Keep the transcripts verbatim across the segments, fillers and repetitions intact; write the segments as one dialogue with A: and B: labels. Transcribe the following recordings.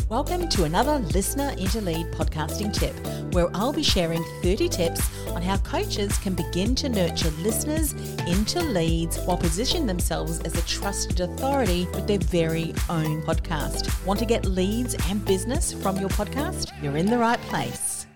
A: Welcome to another Listener into Lead podcasting tip, where I'll be sharing thirty tips on how coaches can begin to nurture listeners into leads while positioning themselves as a trusted authority with their very own podcast. Want to get leads and business from your podcast? You're in the right place.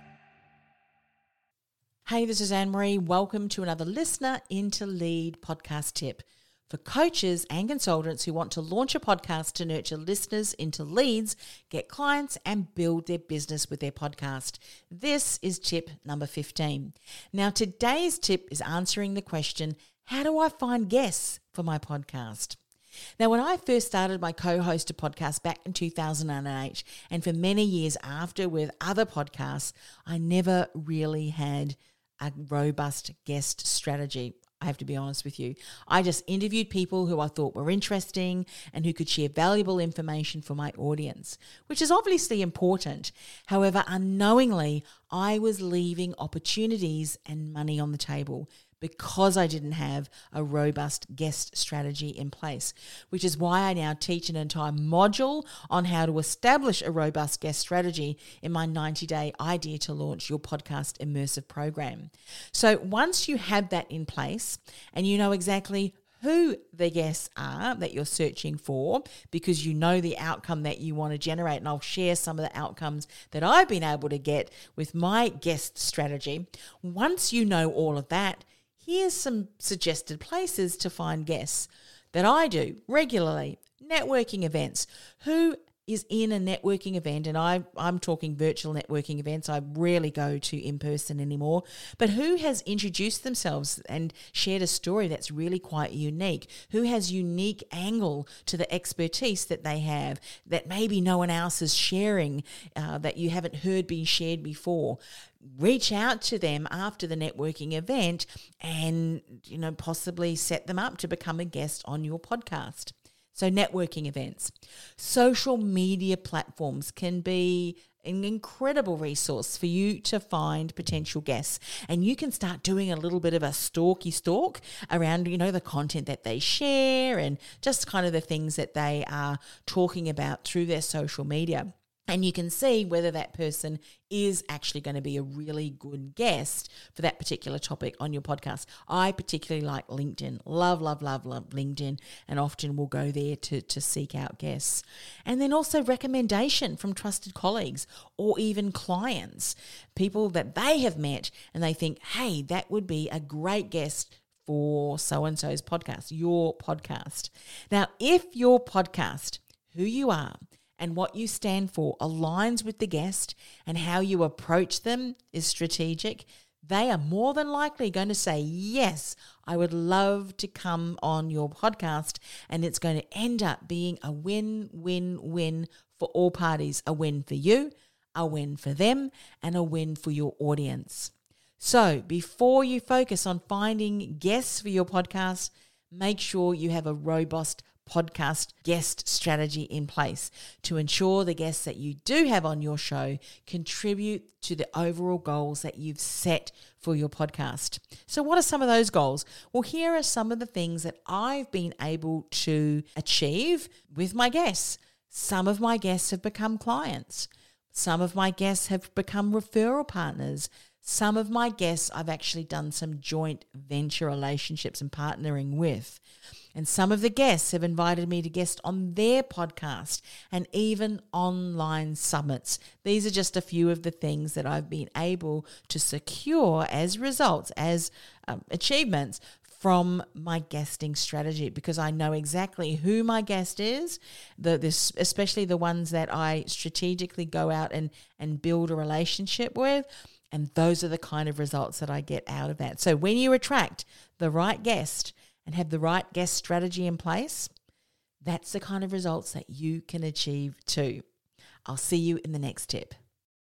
A: Hey, this is Anne-Marie. Welcome to another Listener into Lead podcast tip for coaches and consultants who want to launch a podcast to nurture listeners into leads, get clients, and build their business with their podcast. This is tip number fifteen. Now, today's tip is answering the question, how do I find guests for my podcast? Now, when I first started my co-hosted podcast back in two thousand eight, and for many years after with other podcasts, I never really had a robust guest strategy. I have to be honest with you. I just interviewed people who I thought were interesting and who could share valuable information for my audience, which is obviously important. However, unknowingly, I was leaving opportunities and money on the table because I didn't have a robust guest strategy in place, which is why I now teach an entire module on how to establish a robust guest strategy in my ninety-day Idea to Launch Your Podcast Immersive program. So once you have that in place and you know exactly who the guests are that you're searching for, because you know the outcome that you want to generate, and I'll share some of the outcomes that I've been able to get with my guest strategy. Once you know all of that, here's some suggested places to find guests that I do regularly. Networking events. Who is in a networking event? And I, I'm talking virtual networking events. I rarely go to in-person anymore. But who has introduced themselves and shared a story that's really quite unique? Who has unique angle to the expertise that they have that maybe no one else is sharing, uh, that you haven't heard being shared before? Reach out to them after the networking event and, you know, possibly set them up to become a guest on your podcast. So networking events. Social media platforms can be an incredible resource for you to find potential guests. And you can start doing a little bit of a stalky stalk around, you know, the content that they share and just kind of the things that they are talking about through their social media. And you can see whether that person is actually going to be a really good guest for that particular topic on your podcast. I particularly like LinkedIn. Love, love, love, love LinkedIn, and often will go there to, to seek out guests. And then also recommendation from trusted colleagues or even clients, people that they have met and they think, hey, that would be a great guest for so-and-so's podcast, your podcast. Now, if your podcast, who you are, and what you stand for aligns with the guest and how you approach them is strategic, they are more than likely going to say, yes, I would love to come on your podcast, and it's going to end up being a win-win-win for all parties, a win for you, a win for them, and a win for your audience. So before you focus on finding guests for your podcast, make sure you have a robust podcast guest strategy in place to ensure the guests that you do have on your show contribute to the overall goals that you've set for your podcast. So what are some of those goals? Well, here are some of the things that I've been able to achieve with my guests. Some of my guests have become clients. Some of my guests have become referral partners. Some of my guests I've actually done some joint venture relationships and partnering with. And some of the guests have invited me to guest on their podcast and even online summits. These are just a few of the things that I've been able to secure as results, as um, achievements from my guesting strategy, because I know exactly who my guest is, the, this, especially the ones that I strategically go out and, and build a relationship with. And those are the kind of results that I get out of that. So when you attract the right guest and have the right guest strategy in place, that's the kind of results that you can achieve too. I'll see you in the next tip.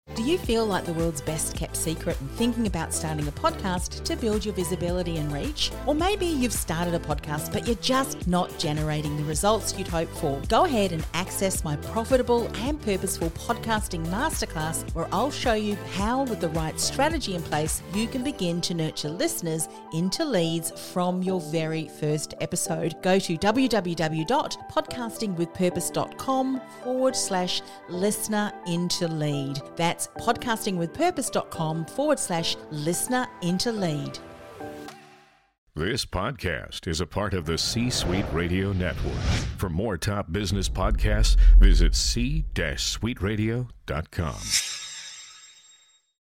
A: Do you feel like the world's best kept secret and thinking about starting a podcast to build your visibility and reach? Or maybe you've started a podcast but you're just not generating the results you'd hope for. Go ahead and access my profitable and purposeful podcasting masterclass, where I'll show you how, with the right strategy in place, you can begin to nurture listeners into leads from your very first episode. Go to www.podcastingwithpurpose.com forward slash listener into lead. That's podcastingwithpurpose.com forward slash listener into lead.
B: This podcast is a part of the C-Suite Radio Network. For more top business podcasts, visit c suite radio dot com.